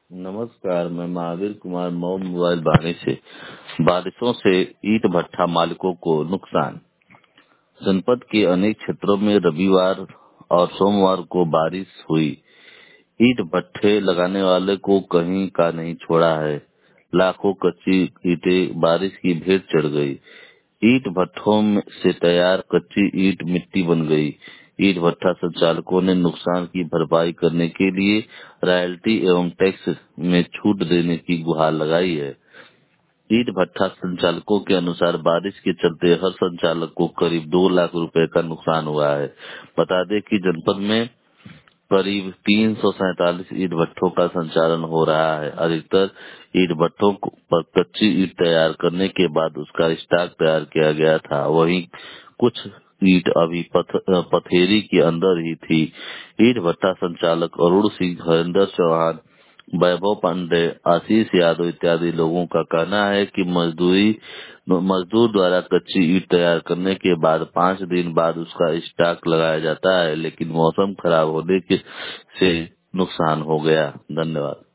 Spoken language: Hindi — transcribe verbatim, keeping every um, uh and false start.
नमस्कार, मैं महावीर कुमार मऊ मोबाइल वाणी से। बारिशों से ईंट भट्ठा मालिकों को नुकसान। जनपद के अनेक क्षेत्रों में रविवार और सोमवार को बारिश हुई। ईंट भट्ठे लगाने वाले को कहीं का नहीं छोड़ा है। लाखों कच्ची ईंटें बारिश की भेंट चढ़ गई। ईंट भट्ठों में से तैयार कच्ची ईंट मिट्टी बन गई। ईंट भट्ठा संचालकों ने नुकसान की भरपाई करने के लिए रॉयल्टी एवं टैक्स में छूट देने की गुहार लगाई है। ईंट भट्ठा संचालकों के अनुसार बारिश के चलते हर संचालक को करीब दो लाख रुपए का नुकसान हुआ है। बता दें कि जनपद में करीब तीन सौ सैतालीस ईंट भट्ठों का संचालन हो रहा है। अधिकतर ईंट भट्ठों पर कच्ची ईंट तैयार करने के बाद उसका स्टॉक तैयार किया गया था। वहीं कुछ ईंट अभी पथ, पथेरी के अंदर ही थी। ईंट भट्ठा संचालक अरुण सिंह, हरिंदर चौहान, वैभव पांडे, आशीष यादव इत्यादि लोगों का कहना है कि मजदूरी मजदूर द्वारा कच्ची ईंट तैयार करने के बाद पाँच दिन बाद उसका स्टॉक लगाया जाता है, लेकिन मौसम खराब होने के से नुकसान हो गया। धन्यवाद।